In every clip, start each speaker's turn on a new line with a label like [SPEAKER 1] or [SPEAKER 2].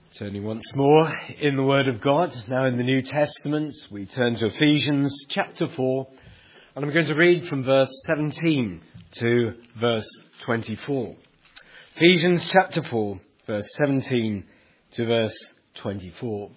[SPEAKER 1] Turning once more in the Word of God, now in the New Testament, we turn to Ephesians chapter 4, and I'm going to read from verse 17 to verse 24. Ephesians chapter 4, verse 17 to verse 24.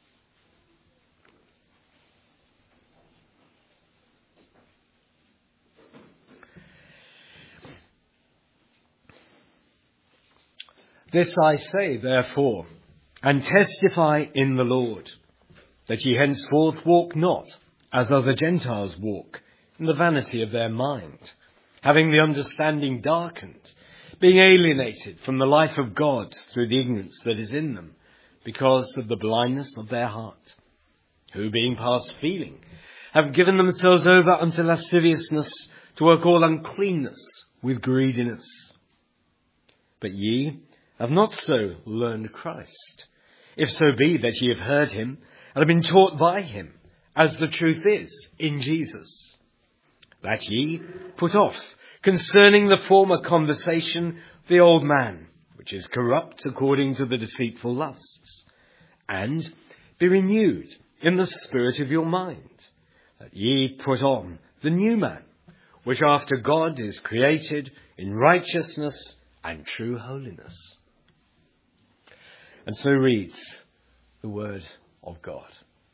[SPEAKER 1] This I say, therefore, and testify in the Lord, that ye henceforth walk not, as other Gentiles walk, in the vanity of their mind, having the understanding darkened, being alienated from the life of God through the ignorance that is in them, because of the blindness of their heart, who, being past feeling, have given themselves over unto lasciviousness, to work all uncleanness with greediness. But ye have not so learned Christ, if so be that ye have heard him, and have been taught by him, as the truth is in Jesus, that ye put off, concerning the former conversation, the old man, which is corrupt according to the deceitful lusts, and be renewed in the spirit of your mind, that ye put on the new man, which after God is created in righteousness and true holiness. And so reads the Word of God.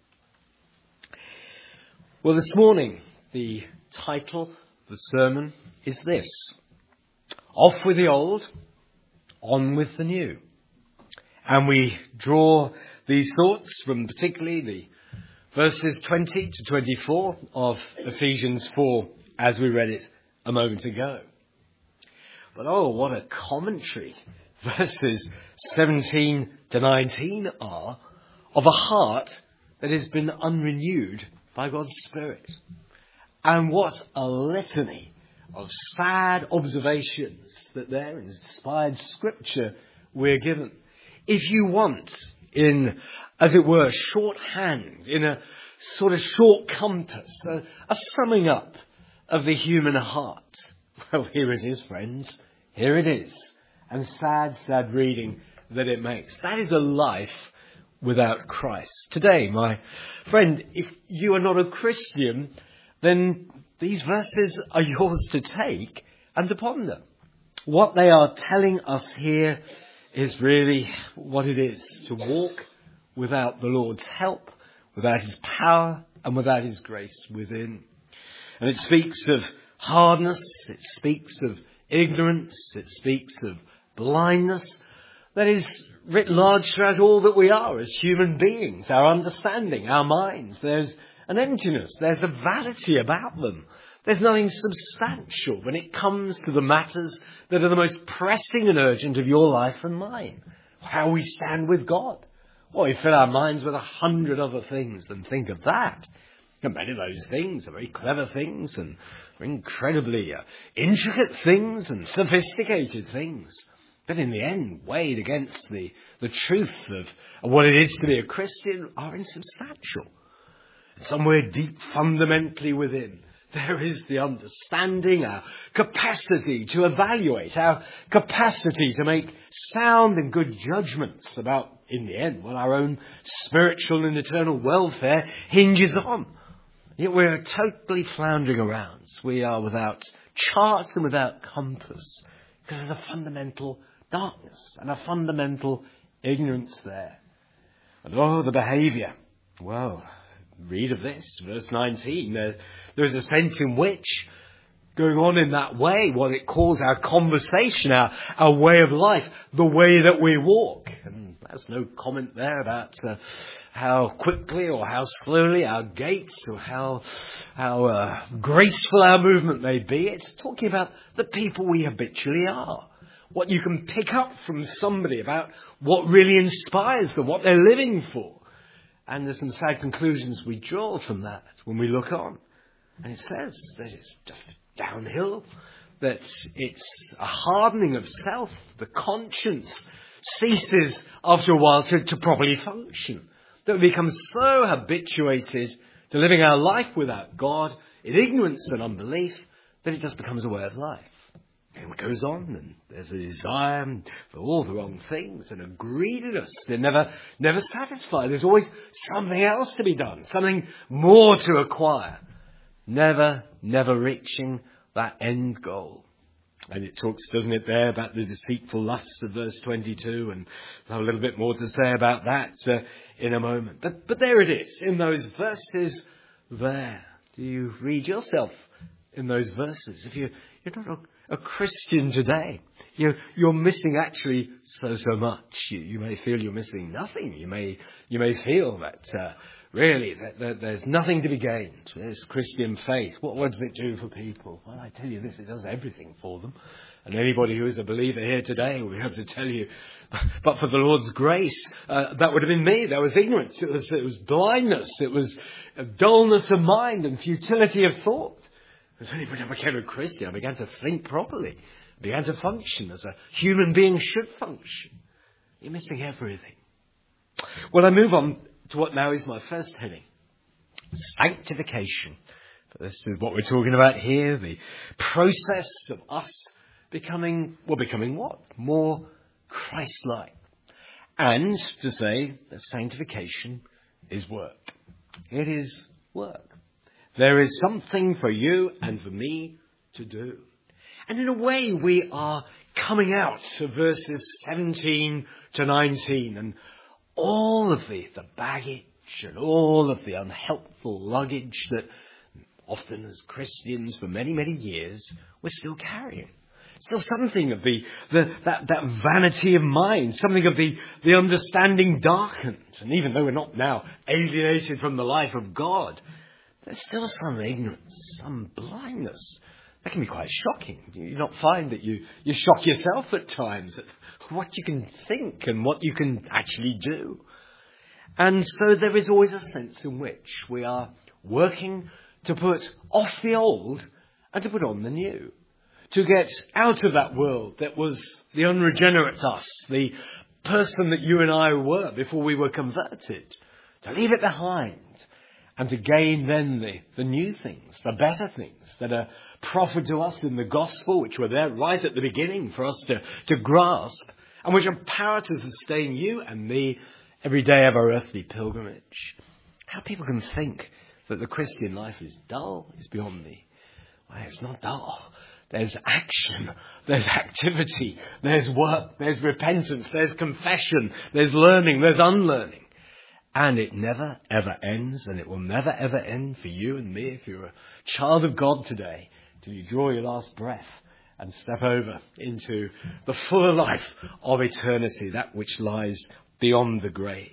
[SPEAKER 1] Well, this morning, the title of the sermon is this: Off with the old, on with the new. And we draw these thoughts from particularly the verses 20 to 24 of Ephesians 4, as we read it a moment ago. But oh, what a commentary verses 17 to 19 are of a heart that has been unrenewed by God's Spirit. And what a litany of sad observations that there in inspired Scripture we're given. If you want, in, as it were, shorthand, in a sort of short compass, a summing up of the human heart, well, here it is, friends. Here it is. And sad, sad reading that it makes. That is a life without Christ. Today, my friend, if you are not a Christian, then these verses are yours to take and to ponder. What they are telling us here is really what it is to walk without the Lord's help, without his power, and without his grace within. And it speaks of hardness, it speaks of ignorance, it speaks of blindness that is writ large throughout all that we are as human beings, our understanding, our minds. There's an emptiness, there's a vanity about them. There's nothing substantial when it comes to the matters that are the most pressing and urgent of your life and mine. How we stand with God. Well, we fill our minds with 100 other things than think of that. And many of those things are very clever things and incredibly intricate things and sophisticated things. But in the end, weighed against the truth of what it is to be a Christian, are insubstantial. Somewhere deep, fundamentally within, there is the understanding, our capacity to evaluate, our capacity to make sound and good judgments about, in the end, what our own spiritual and eternal welfare hinges on. Yet we're totally floundering around. We are without charts and without compass because of the fundamental darkness and a fundamental ignorance there. And oh, the behaviour. Well, read of this, verse 19. There's a sense in which, going on in that way, what it calls our conversation, our way of life, the way that we walk. And there's no comment there about how quickly or how slowly our gaits or how graceful our movement may be. It's talking about the people we habitually are. What you can pick up from somebody about what really inspires them, what they're living for. And there's some sad conclusions we draw from that when we look on. And it says that it's just downhill, that it's a hardening of self. The conscience ceases after a while to properly function. That we become so habituated to living our life without God, in ignorance and unbelief, that it just becomes a way of life. And it goes on, and there's a desire for all the wrong things and a greediness. They're never satisfied. There's always something else to be done, something more to acquire. Never reaching that end goal. And it talks, doesn't it, there about the deceitful lusts of verse 22, and I'll have a little bit more to say about that in a moment. But there it is, in those verses there. Do you read yourself in those verses? If you're not a Christian today, you're missing actually so much. You may feel you're missing nothing. You may feel that really that there's nothing to be gained. There's Christian faith. What does it do for people? Well, I tell you this, it does everything for them. And anybody who is a believer here today will be able to tell you, but for the Lord's grace, that would have been me. There was ignorance. It was blindness. It was dullness of mind and futility of thought. As when I became a Christian, I began to think properly. I began to function as a human being should function. You're missing everything. Well, I move on to what now is my first heading. Sanctification. This is what we're talking about here. The process of us becoming what? More Christ-like. And to say that sanctification is work. It is work. There is something for you and for me to do. And in a way, we are coming out of verses 17 to 19 and all of the baggage and all of the unhelpful luggage that often as Christians for many, many years we're still carrying. Still something of that vanity of mind, something of the understanding darkened. And even though we're not now alienated from the life of God, there's still some ignorance, some blindness. That can be quite shocking. You not find that you shock yourself at times at what you can think and what you can actually do. And so there is always a sense in which we are working to put off the old and to put on the new. To get out of that world that was the unregenerate us, the person that you and I were before we were converted. To leave it behind. And to gain then the new things, the better things that are proffered to us in the gospel, which were there right at the beginning for us to grasp, and which are power to sustain you and me every day of our earthly pilgrimage. How people can think that the Christian life is dull is beyond me. Well, it's not dull. There's action, there's activity, there's work, there's repentance, there's confession, there's learning, there's unlearning. And it never, ever ends, and it will never, ever end for you and me if you're a child of God today, till you draw your last breath and step over into the fuller life of eternity, that which lies beyond the grave.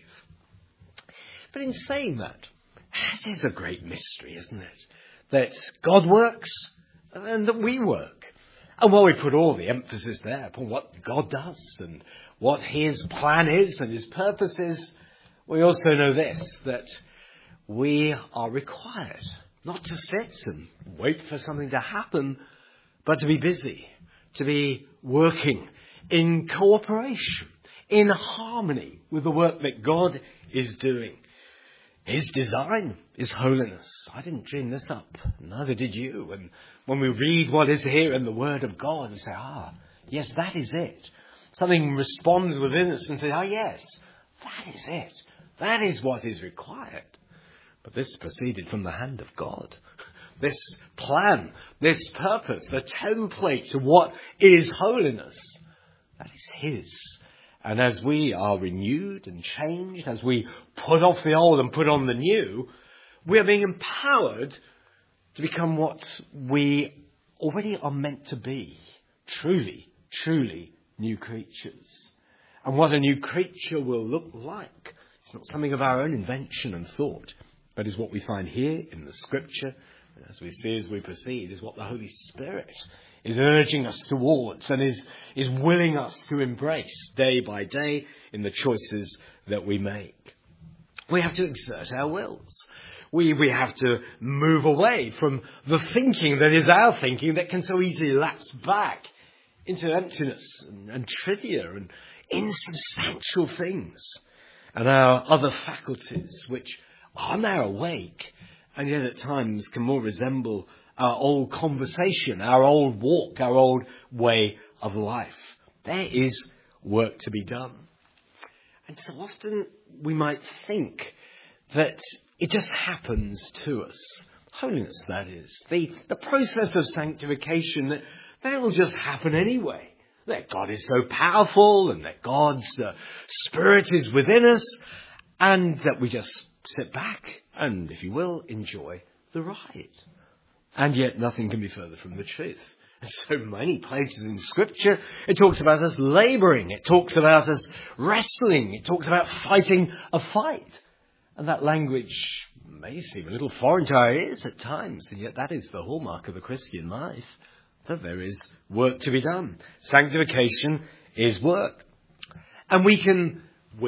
[SPEAKER 1] But in saying that, it is a great mystery, isn't it? That God works and that we work. And while we put all the emphasis there upon what God does and what his plan is and his purpose is, we also know this, that we are required not to sit and wait for something to happen, but to be busy, to be working in cooperation, in harmony with the work that God is doing. His design is holiness. I didn't dream this up, neither did you. And when we read what is here in the Word of God, we say, yes, that is it. Something responds within us and says, yes, that is it. That is what is required. But this proceeded from the hand of God. This plan, this purpose, the template to what is holiness, that is his. And as we are renewed and changed, as we put off the old and put on the new, we are being empowered to become what we already are meant to be. Truly, truly new creatures. And what a new creature will look like. It's not something of our own invention and thought, but is what we find here in the Scripture. And as we see as we proceed, is what the Holy Spirit is urging us towards and is willing us to embrace day by day in the choices that we make. We have to exert our wills. We have to move away from the thinking that is our thinking that can so easily lapse back into emptiness and trivia and insubstantial things. And our other faculties, which are now awake, and yet at times can more resemble our old conversation, our old walk, our old way of life. There is work to be done. And so often we might think that it just happens to us. Holiness, that is. The process of sanctification, that will just happen anyway. That God is so powerful and that God's Spirit is within us and that we just sit back and, if you will, enjoy the ride. And yet nothing can be further from the truth. So many places in Scripture, it talks about us labouring, it talks about us wrestling, it talks about fighting a fight. And that language may seem a little foreign to our ears at times, and yet that is the hallmark of the Christian life, that there is work to be done. Sanctification is work. And and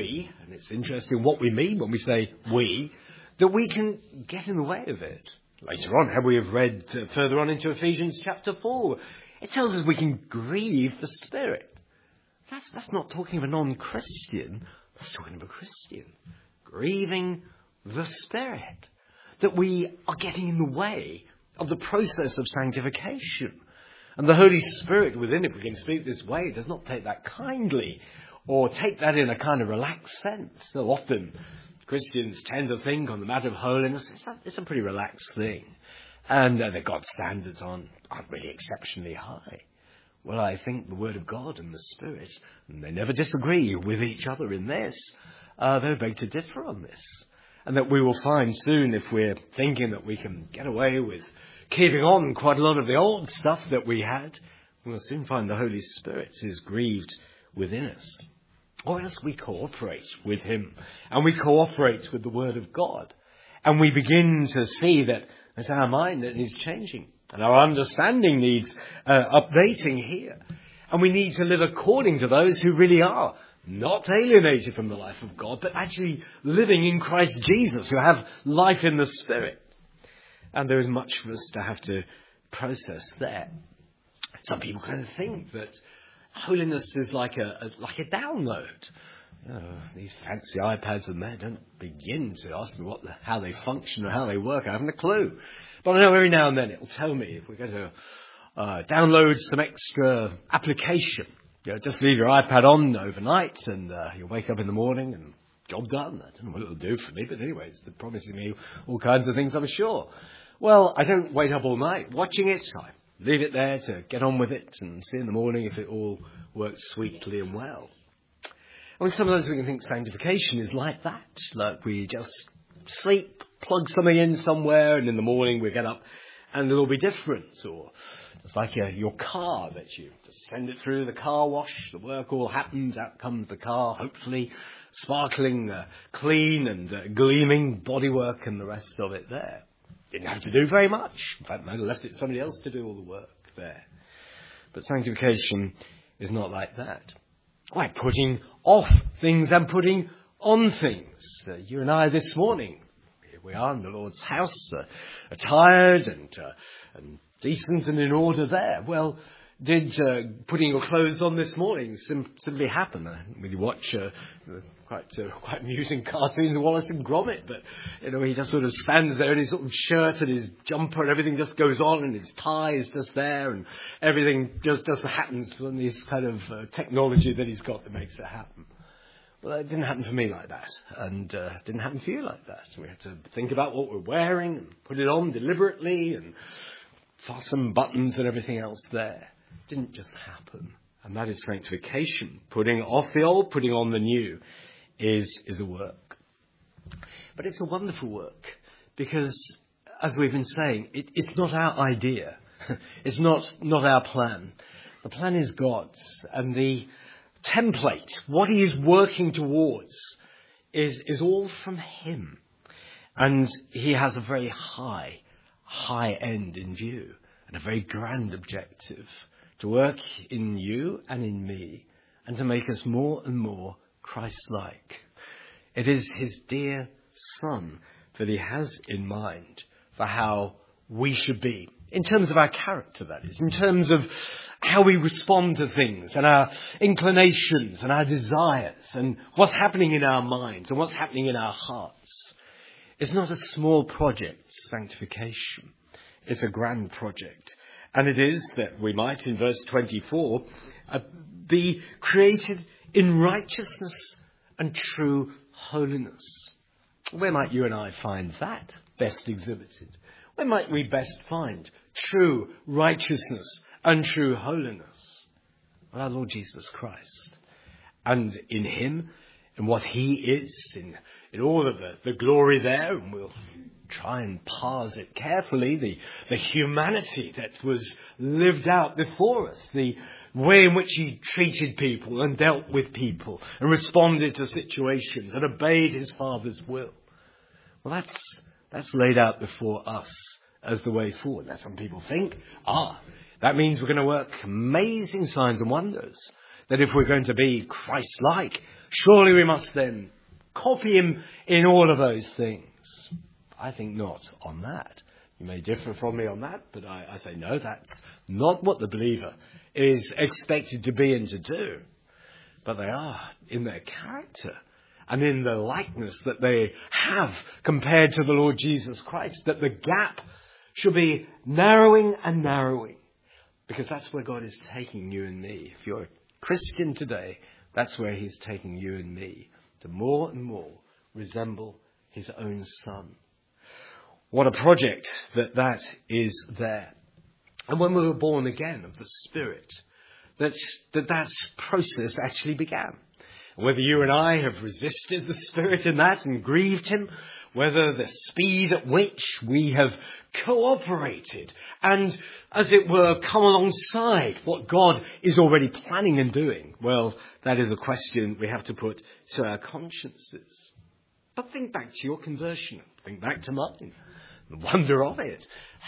[SPEAKER 1] it's interesting what we mean when we say we, that we can get in the way of it. Later on, we have read further on into Ephesians chapter 4, it tells us we can grieve the Spirit. That's not talking of a non-Christian, that's talking of a Christian. Grieving the Spirit. That we are getting in the way of the process of sanctification. And the Holy Spirit within, if we can speak this way, does not take that kindly or take that in a kind of relaxed sense. So often Christians tend to think on the matter of holiness, it's a pretty relaxed thing. And that God's standards aren't really exceptionally high. Well, I think the Word of God and the Spirit, and they never disagree with each other in this. They beg to differ on this. And that we will find soon, if we're thinking that we can get away with keeping on quite a lot of the old stuff that we had, we'll soon find the Holy Spirit is grieved within us. Or else we cooperate with Him, and we cooperate with the Word of God. And we begin to see that it's our mind that is changing, and our understanding needs updating here. And we need to live according to those who really are not alienated from the life of God, but actually living in Christ Jesus, who have life in the Spirit. And there is much for us to have to process there. Some people kind of think that holiness is like a download. These fancy iPads and that don't begin to ask me how they function or how they work. I haven't a clue. But I know every now and then it'll tell me if we're going to download some extra application. Just leave your iPad on overnight and you'll wake up in the morning and job done. I don't know what it'll do for me, but anyways, they're promising me all kinds of things, I'm sure. Well, I don't wait up all night watching it. I leave it there to get on with it and see in the morning if it all works sweetly and well. And sometimes we can think sanctification is like that. Like we just sleep, plug something in somewhere, and in the morning we get up and it'll be different. Or it's like your car that you just send it through the car wash, the work all happens, out comes the car, hopefully sparkling, clean and gleaming bodywork and the rest of it there. Didn't have to do very much. In fact, I left it to somebody else to do all the work there. But sanctification is not like that. Like putting off things and putting on things. You and I this morning, here we are in the Lord's house, attired and decent and in order there. Well, did putting your clothes on this morning simply happen? I didn't really watch quite amusing cartoons of Wallace and Gromit, but he just sort of stands there in his sort of shirt and his jumper and everything just goes on and his tie is just there and everything just happens from this kind of technology that he's got that makes it happen. Well, it didn't happen for me like that, and it didn't happen for you like that. We had to think about what we're wearing and put it on deliberately and fasten buttons and everything else there. It didn't just happen. And that is sanctification. Putting off the old, putting on the new is a work. But it's a wonderful work because, as we've been saying, it's not our idea. It's not our plan. The plan is God's. And the template, what He is working towards, is all from Him. And He has a very high end in view and a very grand objective to work in you and in me and to make us more and more Christ-like. It is His dear Son that He has in mind for how we should be, in terms of our character, that is, in terms of how we respond to things and our inclinations and our desires and what's happening in our minds and what's happening in our hearts. It's not a small project, sanctification. It's a grand project. And it is that we might, in verse 24, be created in righteousness and true holiness. Where might you and I find that best exhibited? Where might we best find true righteousness and true holiness? Well, our Lord Jesus Christ. And in him, in what he is, in all of the glory there, and we'll try and parse it carefully, the humanity that was lived out before us, the way in which he treated people and dealt with people and responded to situations and obeyed his Father's will. Well, that's laid out before us as the way forward. Now, some people think, that means we're going to work amazing signs and wonders. That if we're going to be Christ-like, surely we must then copy him in all of those things. I think not on that. You may differ from me on that, but I say no, that's not what the believer is expected to be and to do. But they are in their character and in the likeness that they have compared to the Lord Jesus Christ, that the gap should be narrowing and narrowing, because that's where God is taking you and me. If you're a Christian today, that's where he's taking you and me, to more and more resemble his own Son. What a project that is there. And when we were born again of the Spirit, that process actually began. Whether you and I have resisted the Spirit in that and grieved him, whether the speed at which we have cooperated and, as it were, come alongside what God is already planning and doing, well, that is a question we have to put to our consciences. But think back to your conversion. Think back to mine. The wonder of it.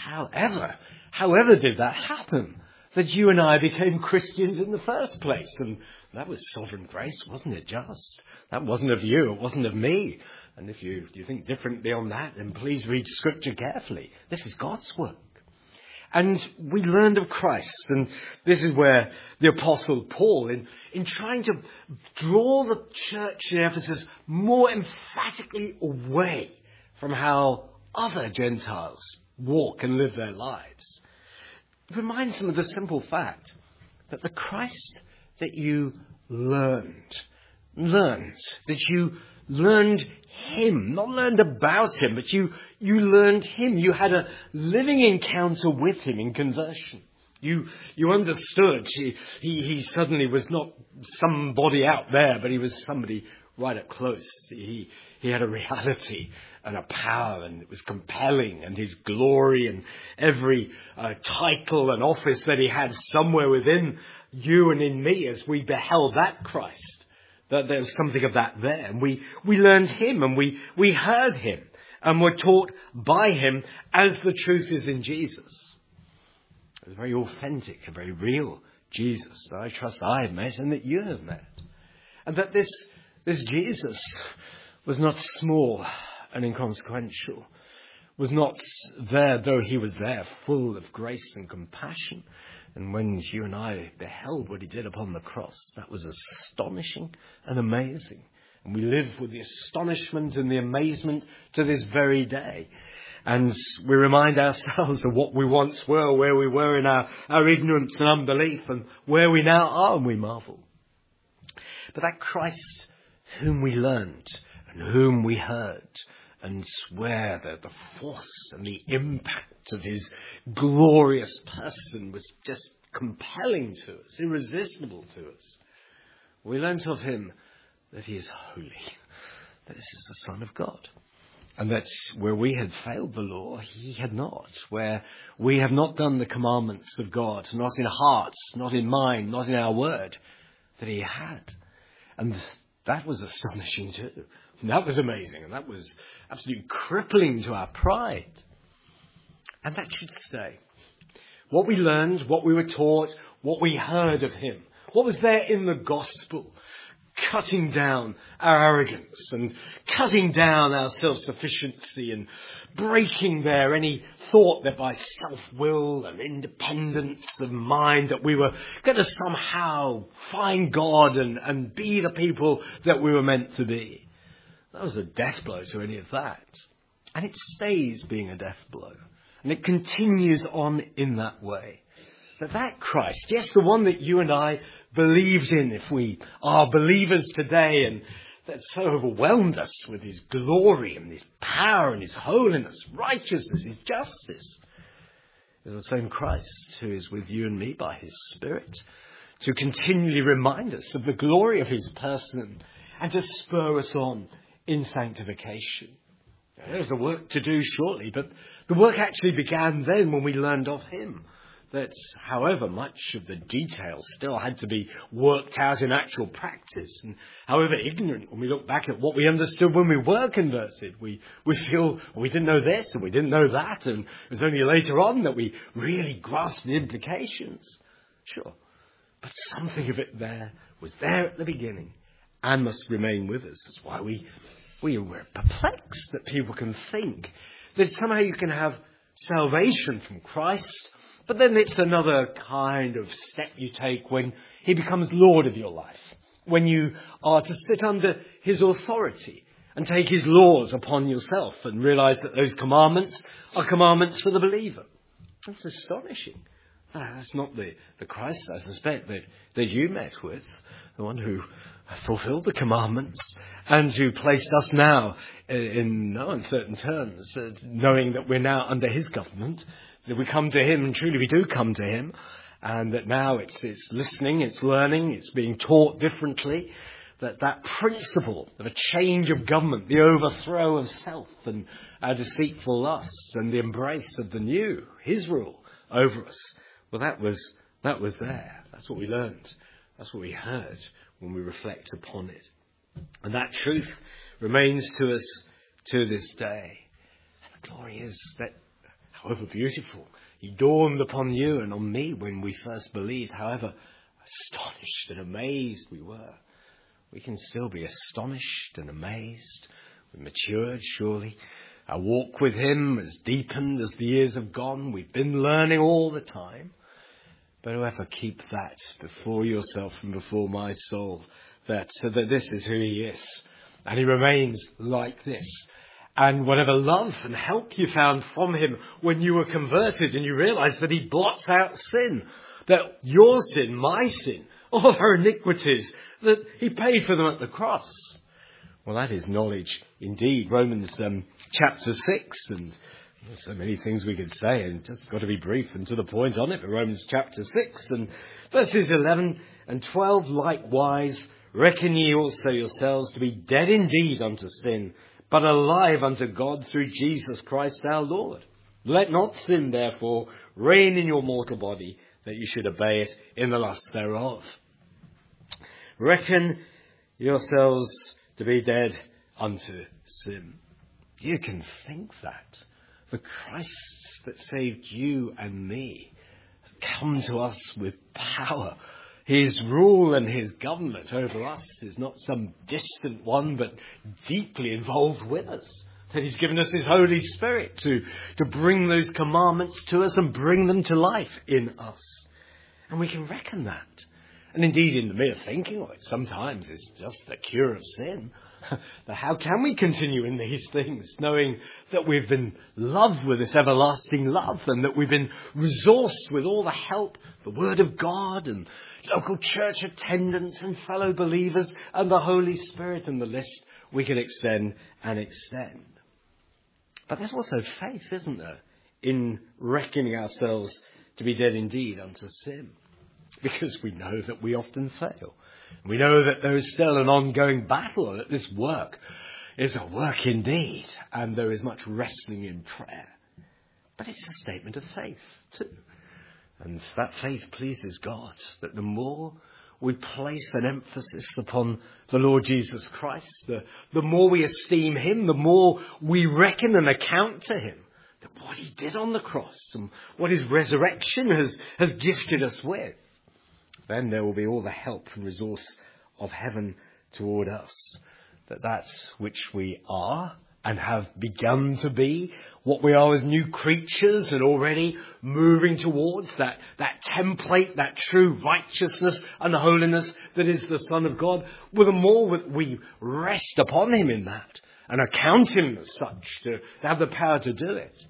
[SPEAKER 1] However did that happen? That you and I became Christians in the first place. And that was sovereign grace, wasn't it just? That wasn't of you, it wasn't of me. And if you think differently on that, then please read Scripture carefully. This is God's work. And we learned of Christ. And this is where the Apostle Paul, in trying to draw the church in Ephesus more emphatically away from how other Gentiles walk and live their lives, reminds them of the simple fact that the Christ that you learned, that you learned him, not learned about him, but you learned him. You had a living encounter with him in conversion. You understood. He suddenly was not somebody out there, but he was somebody right up close. He had a reality and a power, and it was compelling, and his glory and every title and office that he had somewhere within you and in me as we beheld that Christ, that there was something of that there. And we learned him, and we heard him and were taught by him as the truth is in Jesus. It was very authentic, a very real Jesus that I trust I have met and that you have met. And that this Jesus was not small and inconsequential, was not there, though he was there, full of grace and compassion. And when you and I beheld what he did upon the cross, that was astonishing and amazing. And we live with the astonishment and the amazement to this very day. And we remind ourselves of what we once were, where we were in our ignorance and unbelief, and where we now are, and we marvel. But that Christ whom we learned and whom we heard, and where the force and the impact of his glorious person was just compelling to us, irresistible to us. We learnt of him that he is holy, that this is the Son of God, and that where we had failed the law, he had not. Where we have not done the commandments of God, not in hearts, not in mind, not in our word, that he had. And that was astonishing too. And that was amazing, and that was absolutely crippling to our pride. And that should stay. What we learned, what we were taught, what we heard of him, what was there in the gospel, cutting down our arrogance and cutting down our self-sufficiency and breaking there any thought that by self-will and independence of mind that we were going to somehow find God and be the people that we were meant to be. That was a death blow to any of that. And it stays being a death blow. And it continues on in that way. That Christ, yes, the one that you and I believed in, if we are believers today, and that so overwhelmed us with his glory and his power and his holiness, righteousness, his justice, is the same Christ who is with you and me by his Spirit to continually remind us of the glory of his person and to spur us on in sanctification. There's a work to do shortly, but the work actually began then when we learned of him. That however much of the details still had to be worked out in actual practice, and however ignorant when we look back at what we understood when we were converted, we feel we didn't know this and we didn't know that, and it was only later on that we really grasped the implications. Sure, but something of it there was there at the beginning and must remain with us. That's why we were perplexed that people can think that somehow you can have salvation from Christ, but then it's another kind of step you take when he becomes Lord of your life, when you are to sit under his authority and take his laws upon yourself and realize that those commandments are commandments for the believer. That's astonishing. That's not the Christ, I suspect, that you met with, the one who fulfilled the commandments and who placed us now in no uncertain terms, knowing that we're now under his government, that we come to him, and truly we do come to him, and that now it's listening, it's learning, it's being taught differently, that principle of a change of government, the overthrow of self and our deceitful lusts and the embrace of the new, his rule over us. Well, that was there. That's what we learned. That's what we heard when we reflect upon it. And that truth remains to us to this day. And the glory is that, however beautiful he dawned upon you and on me when we first believed, however astonished and amazed we were, we can still be astonished and amazed. We've matured, surely. Our walk with him has deepened as the years have gone. We've been learning all the time. But however, keep that before yourself and before my soul, that this is who he is. And he remains like this. And whatever love and help you found from him when you were converted and you realized that he blots out sin, that your sin, my sin, all our iniquities, that he paid for them at the cross. Well, that is knowledge indeed. Romans chapter 6, and there's so many things we could say, and just got to be brief and to the point on it. But Romans chapter 6 and verses 11 and 12, likewise, reckon ye also yourselves to be dead indeed unto sin, but alive unto God through Jesus Christ our Lord. Let not sin, therefore, reign in your mortal body, that you should obey it in the lust thereof. Reckon yourselves to be dead unto sin. You can think that. The Christ that saved you and me has come to us with power. His rule and his government over us is not some distant one, but deeply involved with us. That he's given us his Holy Spirit to bring those commandments to us and bring them to life in us. And we can reckon that. And indeed, in the mere thinking of it, sometimes it's just the cure of sin. But how can we continue in these things, knowing that we've been loved with this everlasting love, and that we've been resourced with all the help, the Word of God and local church attendance and fellow believers and the Holy Spirit, and the list we can extend and extend. But there's also faith, isn't there, in reckoning ourselves to be dead indeed unto sin, because we know that we often fail. We know that there is still an ongoing battle, and that this work is a work indeed, and there is much wrestling in prayer. But it's a statement of faith too. And that faith pleases God, that the more we place an emphasis upon the Lord Jesus Christ, the more we esteem him, the more we reckon and account to him that what he did on the cross and what his resurrection has gifted us with, then there will be all the help and resource of heaven toward us. That's which we are and have begun to be, what we are as new creatures, and already moving towards that template, that true righteousness and holiness that is the Son of God. Well, the more we rest upon him in that and account him as such, to have the power to do it,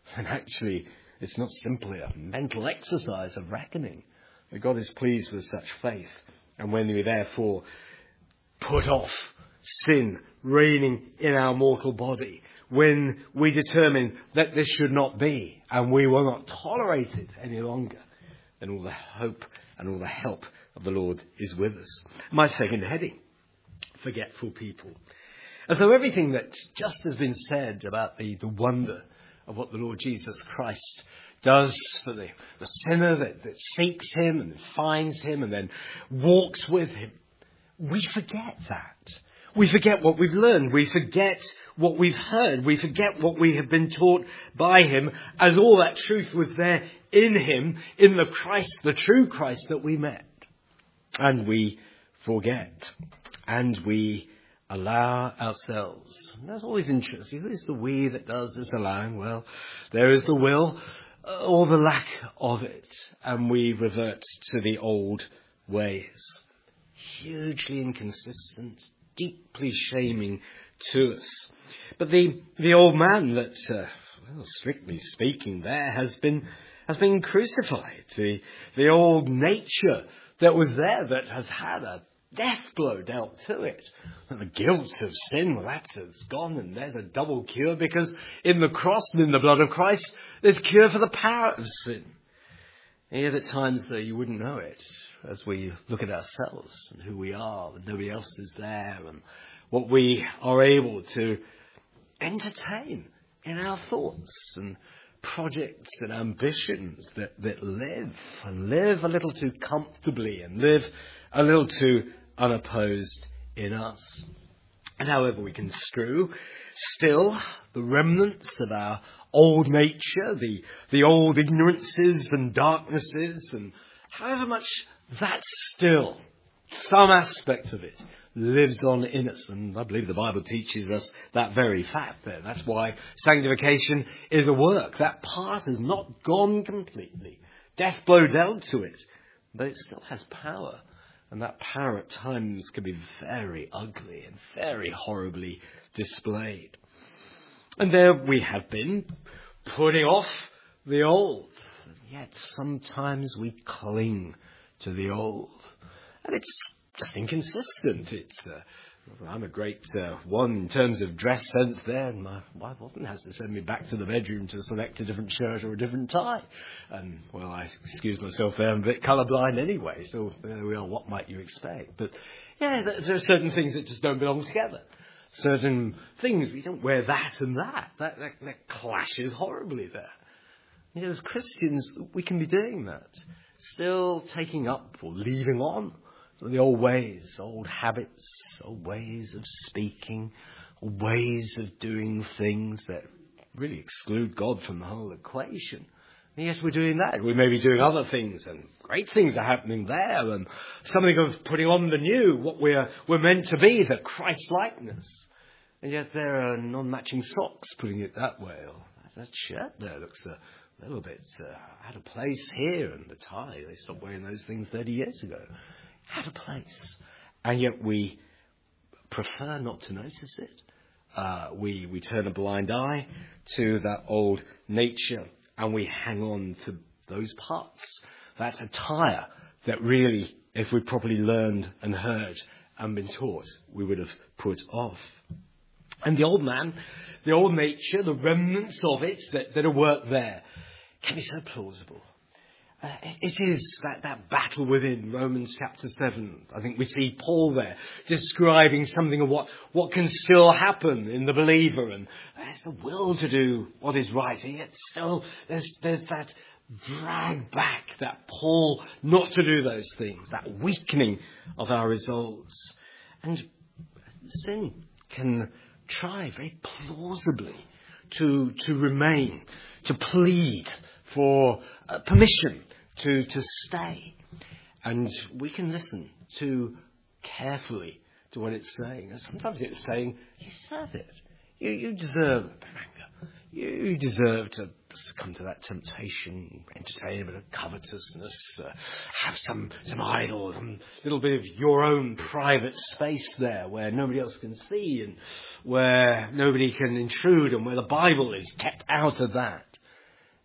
[SPEAKER 1] And actually, it's not simply a mental exercise of reckoning. That God is pleased with such faith. And when we therefore put off sin reigning in our mortal body, when we determine that this should not be and we will not tolerate it any longer, then all the hope and all the help of the Lord is with us. My second heading, forgetful people. As though everything that just has been said about the wonder of what the Lord Jesus Christ does for the sinner that seeks him and finds him and then walks with him, we forget that. We forget what we've learned. We forget what we've heard. We forget what we have been taught by him, as all that truth was there in him, in the Christ, the true Christ that we met. And we forget. And we allow ourselves. And that's always interesting. Who is the we that does this allowing? Well, there is the will or the lack of it. And we revert to the old ways. Hugely inconsistent, deeply shaming to us. But the old man that, strictly speaking, there has been crucified. The old nature that was there that has had a death blow dealt to it. And the guilt of sin, well, that's gone, and there's a double cure, because in the cross and in the blood of Christ, there's cure for the power of sin. And yet at times you wouldn't know it as we look at ourselves and who we are, and nobody else is there, and what we are able to entertain in our thoughts and projects and ambitions that live a little too comfortably and live a little too unopposed in us. And however we construe, still the remnants of our old nature, the old ignorances and darknesses, and however much that still, some aspect of it, lives on in us. And I believe the Bible teaches us that very fact there. That's why sanctification is a work. That part has not gone completely. Death blow dealt to it, but it still has power. And that power at times can be very ugly and very horribly displayed. And there we have been putting off the old. And yet sometimes we cling to the old. And it's just inconsistent. I'm a great one in terms of dress sense there, and my wife often has to send me back to the bedroom to select a different shirt or a different tie. And, well, I excuse myself there, I'm a bit colourblind anyway, so there we are, what might you expect? But, yeah, there are certain things that just don't belong together. Certain things, we don't wear that and that. That clashes horribly there. And as Christians, we can be doing that. Still taking up or leaving on some of the old ways, old habits, old ways of speaking, old ways of doing things that really exclude God from the whole equation. And yes, we're doing that. We may be doing other things, and great things are happening there, and something of putting on the new, what we're meant to be, the Christ-likeness. And yet there are non-matching socks, putting it that way. Or that shirt there looks a little bit out of place here, and the tie, they stopped wearing those things 30 years ago. Out of place. And yet we prefer not to notice it. We turn a blind eye to that old nature, and we hang on to those parts, that attire that really, if we properly learned and heard and been taught, we would have put off. And the old man, the old nature, the remnants of it that are worked there, can be so plausible. It is that battle within Romans chapter 7. I think we see Paul there describing something of what can still happen in the believer. And there's the will to do what is right. And yet still there's that drag back, that pull not to do those things, that weakening of our resolves. And sin can try very plausibly to remain, to plead for permission to stay. And we can listen too carefully to what it's saying. And sometimes it's saying, you deserve it. You deserve anger. You deserve to succumb to that temptation, entertain a bit of covetousness, have some idol, some little bit of your own private space there where nobody else can see and where nobody can intrude and where the Bible is kept out of that.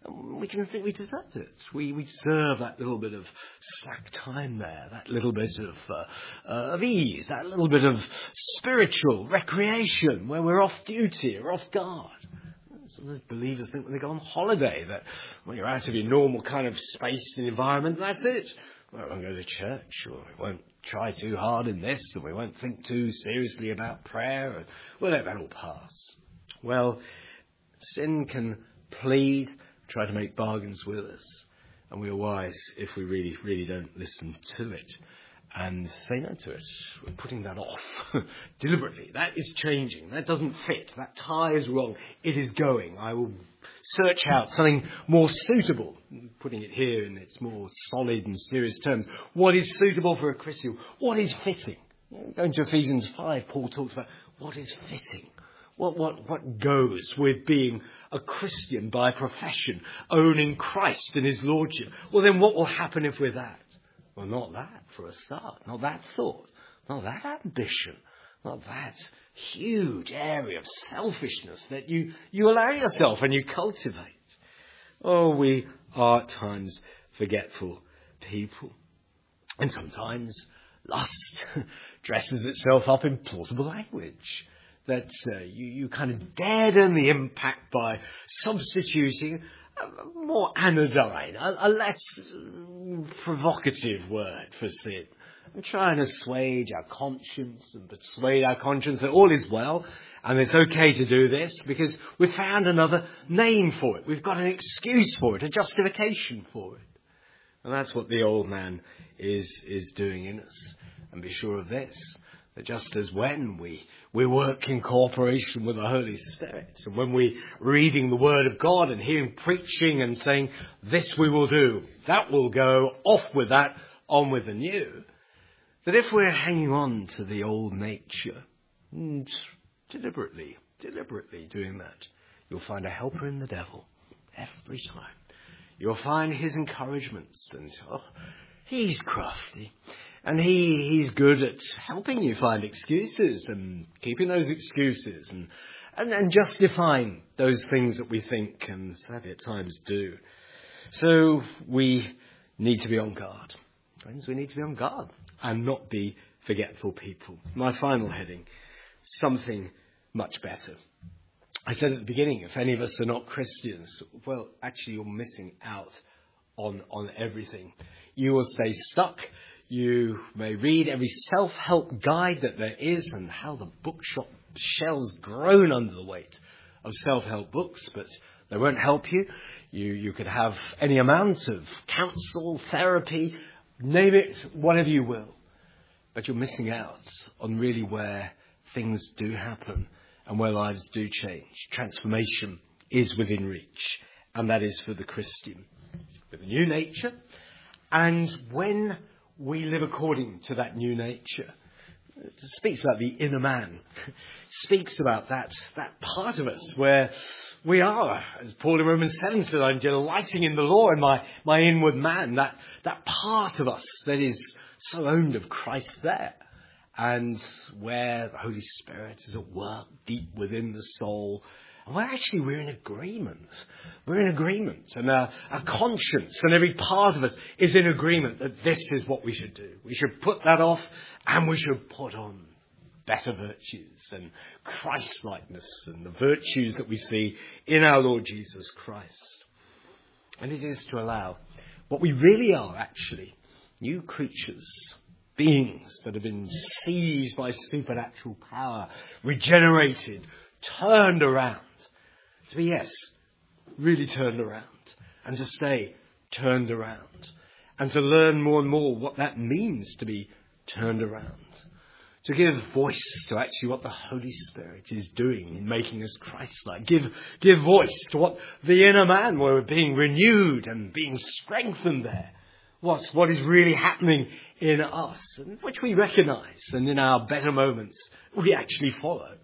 [SPEAKER 1] We can think we deserve it. We deserve that little bit of slack time there, that little bit of ease, that little bit of spiritual recreation where we're off duty or off guard. Sometimes believers think when they go on holiday that when you're out of your normal kind of space and environment, that's it. We won't go to church, or we won't try too hard in this, and we won't think too seriously about prayer, and we'll let that all pass. Well, sin can plead, try to make bargains with us, and we are wise if we really, really don't listen to it and say no to it. We're putting that off deliberately. That is changing. That doesn't fit. That tie is wrong. It is going. I will search out something more suitable, putting it here in its more solid and serious terms. What is suitable for a Christian? What is fitting? Going to Ephesians 5, Paul talks about what is fitting. What goes with being a Christian by profession, owning Christ and his lordship? Well, then what will happen if we're that? Well, not that for a start, not that thought, not that ambition, not that huge area of selfishness that you allow yourself and you cultivate. Oh, we are at times forgetful people. And sometimes lust dresses itself up in plausible language. That you kind of deaden the impact by substituting a more anodyne, a less provocative word for sin. I'm trying to assuage our conscience and persuade our conscience that all is well and it's okay to do this because we've found another name for it. We've got an excuse for it, a justification for it. And that's what the old man is doing in us. And be sure of this, that just as when we work in cooperation with the Holy Spirit, and when we're reading the Word of God and hearing preaching and saying, this we will do, that will go, off with that, on with the new, that if we're hanging on to the old nature, and deliberately doing that, you'll find a helper in the devil every time. You'll find his encouragements, and he's crafty. And he's good at helping you find excuses and keeping those excuses and justifying those things that we think and sadly at times do. So we need to be on guard. Friends, we need to be on guard and not be forgetful people. My final heading, something much better. I said at the beginning, if any of us are not Christians, well, actually you're missing out on everything. You will stay stuck. You may read every self-help guide that there is and how the bookshop shelves groan under the weight of self-help books, but they won't help you. You could have any amount of counsel, therapy, name it, whatever you will. But you're missing out on really where things do happen and where lives do change. Transformation is within reach, and that is for the Christian. With a new nature, and when we live according to that new nature. It speaks about the inner man. It speaks about that part of us where we are, as Paul in Romans 7 said, I'm delighting in the law and my inward man, that part of us that is so owned of Christ there. And where the Holy Spirit is at work deep within the soul. And we're in agreement. We're in agreement. And our conscience and every part of us is in agreement that this is what we should do. We should put that off and we should put on better virtues and Christ-likeness and the virtues that we see in our Lord Jesus Christ. And it is to allow what we really are actually, new creatures, beings that have been seized by supernatural power, regenerated, turned around. To be, yes, really turned around. And to stay turned around. And to learn more and more what that means to be turned around. To give voice to actually what the Holy Spirit is doing in making us Christ-like. Give voice to what the inner man, where we're being renewed and being strengthened there. What is really happening in us, and which we recognise, and in our better moments we actually follow.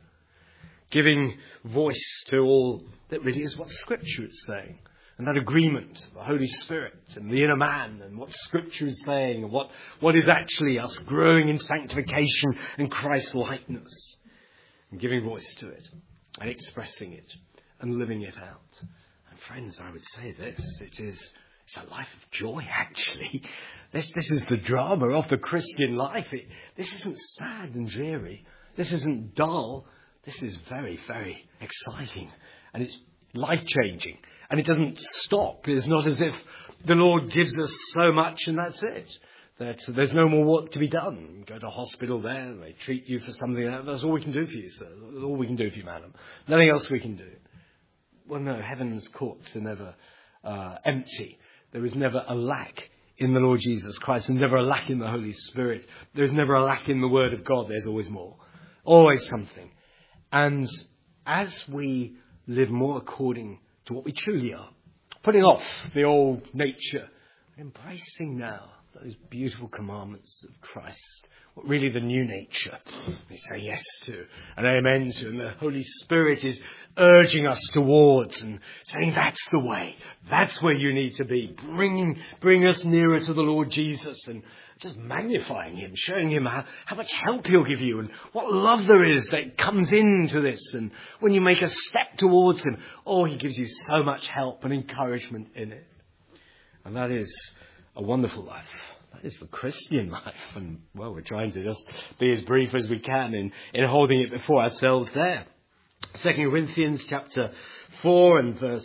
[SPEAKER 1] Giving voice to all that really is what Scripture is saying. And that agreement, the Holy Spirit and the inner man and what Scripture is saying and what is actually us growing in sanctification and Christ-likeness. And giving voice to it and expressing it and living it out. And friends, I would say this. It's a life of joy, actually. This is the drama of the Christian life. This isn't sad and dreary. This isn't dull. This is very, very exciting. And it's life-changing. And it doesn't stop. It's not as if the Lord gives us so much and that's it. That there's no more work to be done. You go to hospital there, they treat you for something. That's all we can do for you, sir. That's all we can do for you, madam. Nothing else we can do. Well, no, heaven's courts are never empty. There is never a lack in the Lord Jesus Christ. There's never a lack in the Holy Spirit. There's never a lack in the Word of God. There's always more. Always something. And as we live more according to what we truly are, putting off the old nature, embracing now those beautiful commandments of Christ, what really the new nature we say yes to and amen to, and the Holy Spirit is urging us towards and saying that's the way, that's where you need to be, bring us nearer to the Lord Jesus and just magnifying him, showing him how much help he'll give you and what love there is that comes into this. And when you make a step towards him, he gives you so much help and encouragement in it. And that is a wonderful life. That is the Christian life. And, well, we're trying to just be as brief as we can in holding it before ourselves there. 2 Corinthians chapter 4 and verse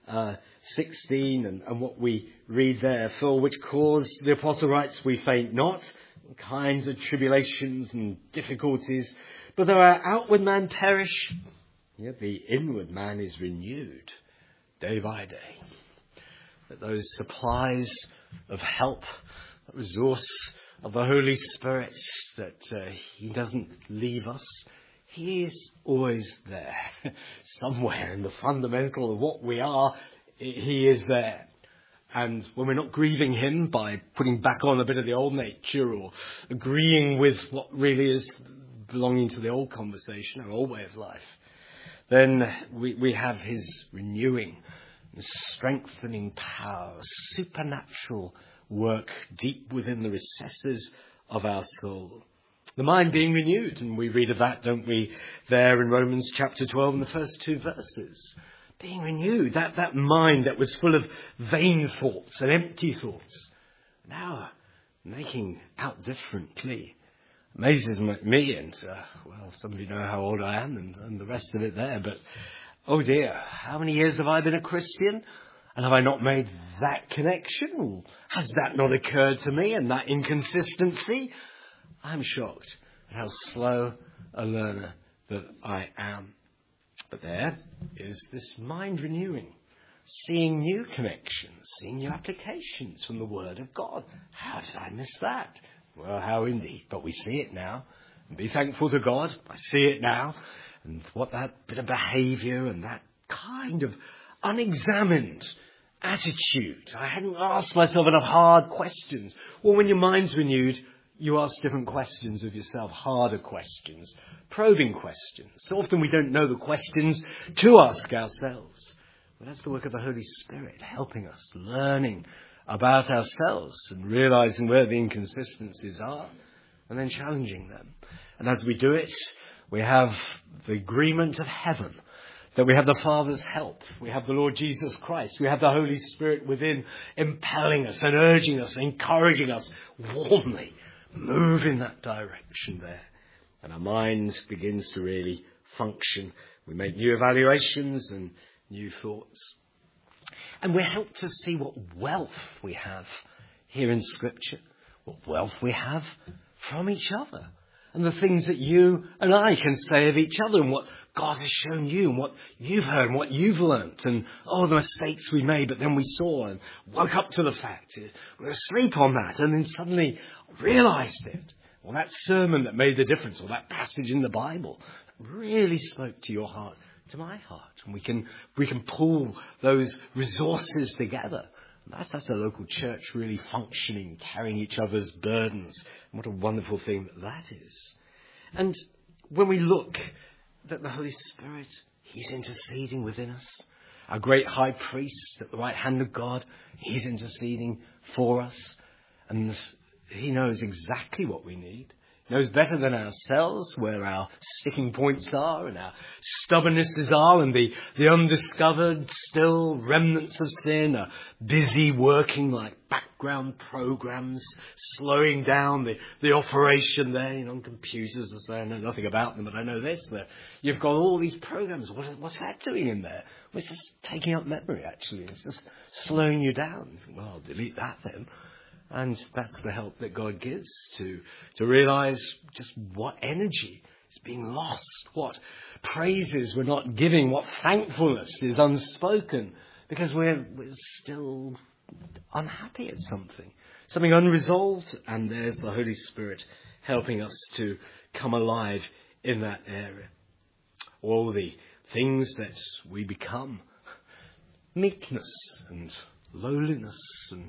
[SPEAKER 1] 16 and what we read there. For which cause the apostle writes, we faint not in kinds of tribulations and difficulties, but though our outward man perish, yet the inward man is renewed day by day. That those supplies of help, that resource of the Holy Spirit, that he doesn't leave us. He is always there. Somewhere in the fundamental of what we are, he is there. And when we're not grieving him by putting back on a bit of the old nature or agreeing with what really is belonging to the old conversation, our old way of life, then we have his renewing, strengthening power, supernatural work deep within the recesses of our soul. The mind being renewed, and we read of that, don't we, there in Romans chapter 12 in the first 2 verses. Being renewed, that mind that was full of vain thoughts and empty thoughts, now making out differently. Amazes me, and some of you know how old I am and the rest of it there, but oh dear, how many years have I been a Christian? And have I not made that connection? Has that not occurred to me, and that inconsistency? I'm shocked at how slow a learner that I am. But there is this mind renewing, seeing new connections, seeing new applications from the Word of God. How did I miss that? Well, how indeed. But we see it now. And be thankful to God. I see it now. And what that bit of behaviour and that kind of unexamined attitude. I hadn't asked myself enough hard questions. Well, when your mind's renewed, you ask different questions of yourself, harder questions, probing questions. So often we don't know the questions to ask ourselves. But that's the work of the Holy Spirit, helping us, learning about ourselves and realising where the inconsistencies are and then challenging them. And as we do it, we have the agreement of heaven, that we have the Father's help, we have the Lord Jesus Christ, we have the Holy Spirit within, impelling us and urging us, encouraging us warmly, move in that direction there. And our mind begins to really function. We make new evaluations and new thoughts. And we're helped to see what wealth we have here in Scripture, what wealth we have from each other. And the things that you and I can say of each other and what God has shown you and what you've heard and what you've learnt and the mistakes we made but then we saw and woke up to the fact. We were asleep on that and then suddenly realised it. Well, that sermon that made the difference or that passage in the Bible really spoke to your heart, to my heart. And we can pull those resources together. That's a local church really functioning, carrying each other's burdens. And what a wonderful thing that is. And when we look at the Holy Spirit, he's interceding within us. Our great high priest at the right hand of God, he's interceding for us. And he knows exactly what we need. knows better than ourselves where our sticking points are and our stubbornnesses are, and the undiscovered still remnants of sin are busy working like background programs, slowing down the operation there. On computers, I say I know nothing about them, but I know this, that you've got all these programs. What's that doing in there? Well, it's just taking up memory, actually. It's just slowing you down. You think, well, I'll delete that then. And that's the help that God gives to realise just what energy is being lost, what praises we're not giving, what thankfulness is unspoken, because we're still unhappy at something unresolved, and there's the Holy Spirit helping us to come alive in that area. All the things that we become, meekness and lowliness and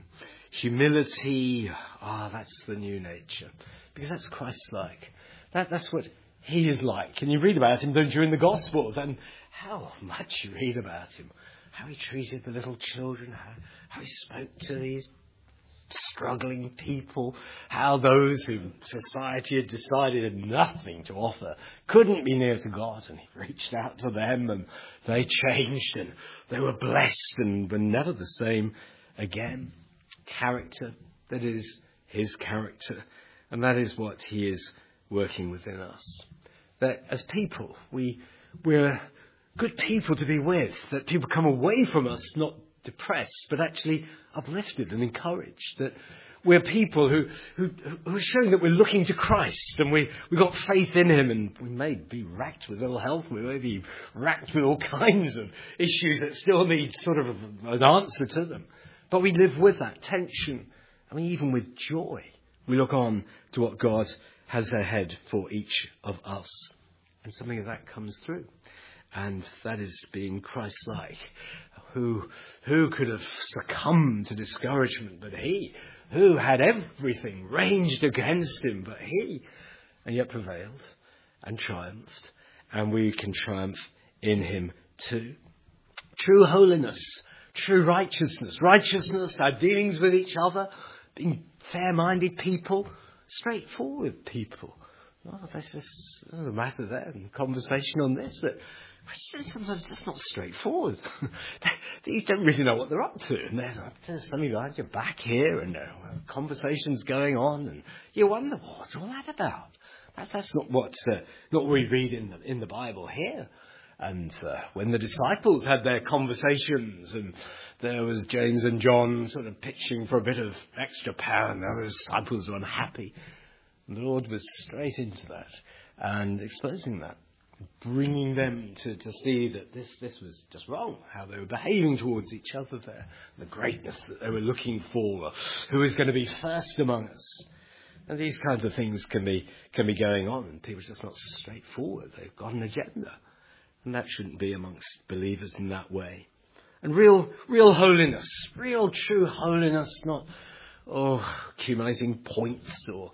[SPEAKER 1] humility, that's the new nature. Because that's Christ-like. That's what he is like. And you read about him, don't you, in the Gospels, and how much you read about him. How he treated the little children, how he spoke to these struggling people, how those who society had decided had nothing to offer couldn't be near to God, and he reached out to them and they changed and they were blessed and were never the same again. Character, that is his character, and that is what he is working within us. That as people, we're good people to be with, that people come away from us not depressed, but actually uplifted and encouraged, that we're people who are showing that we're looking to Christ and we've got faith in him, and we may be racked with ill health, we may be racked with all kinds of issues that still need sort of an answer to them. But we live with that tension. Even with joy, we look on to what God has ahead for each of us. And something of that comes through. And that is being Christ-like. Who could have succumbed to discouragement but he? Who had everything ranged against him but he? And yet prevailed and triumphed. And we can triumph in him too. True holiness. True righteousness, our dealings with each other, being fair-minded people, straightforward people. There's a matter there in conversation on this that sometimes it's not straightforward. You don't really know what they're up to, and there's something behind your back here, and conversations going on, and you wonder what's all that about. That's not what we read in the Bible here. And when the disciples had their conversations and there was James and John sort of pitching for a bit of extra power and the other disciples were unhappy, and the Lord was straight into that and exposing that, bringing them to see that this was just wrong, how they were behaving towards each other there, the greatness that they were looking for, who was going to be first among us. And these kinds of things can be going on, and people are just not so straightforward. They've got an agenda. And that shouldn't be amongst believers in that way. And real holiness, real true holiness, not accumulating points or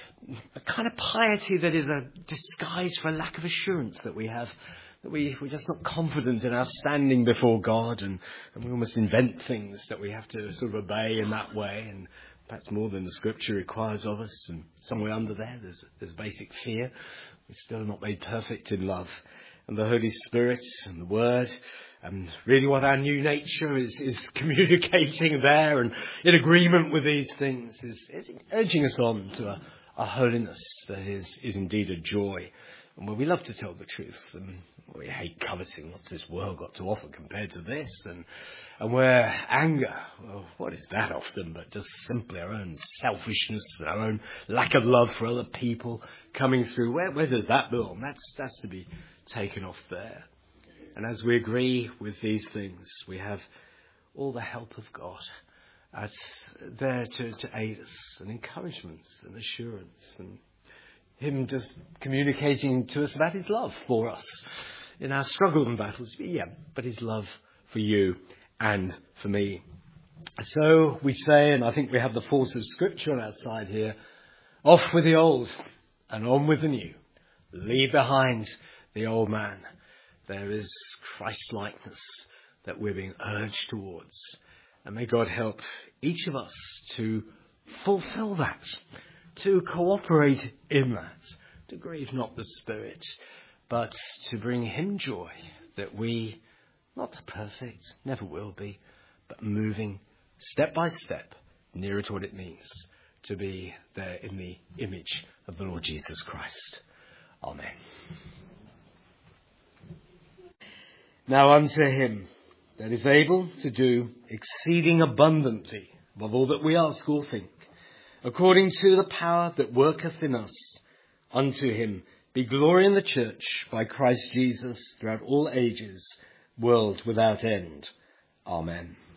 [SPEAKER 1] a kind of piety that is a disguise for a lack of assurance that we have, that we're just not confident in our standing before God, and we almost invent things that we have to sort of obey in that way, and perhaps more than the Scripture requires of us. And somewhere under there's basic fear. We're still not made perfect in love. And the Holy Spirit and the Word, and really what our new nature is communicating there, and in agreement with these things, is urging us on to a holiness that is indeed a joy. And where we love to tell the truth, and we hate coveting. What's this world got to offer compared to this? And where anger, well, what is that often but just simply our own selfishness, our own lack of love for other people coming through. Where does that belong? That's to be taken off there. And as we agree with these things, we have all the help of God as there to aid us, and encouragement and assurance, and him just communicating to us about his love for us in our struggles and battles. But his love for you and for me. So we say, and I think we have the force of Scripture on our side here, off with the old and on with the new. Leave behind the old man. There is Christ-likeness that we're being urged towards. And may God help each of us to fulfill that, to cooperate in that, to grieve not the Spirit, but to bring him joy that we, not perfect, never will be, but moving step by step nearer to what it means to be there in the image of the Lord Jesus Christ. Amen. Now unto him that is able to do exceeding abundantly above all that we ask or think, according to the power that worketh in us, unto him be glory in the church by Christ Jesus throughout all ages, world without end. Amen.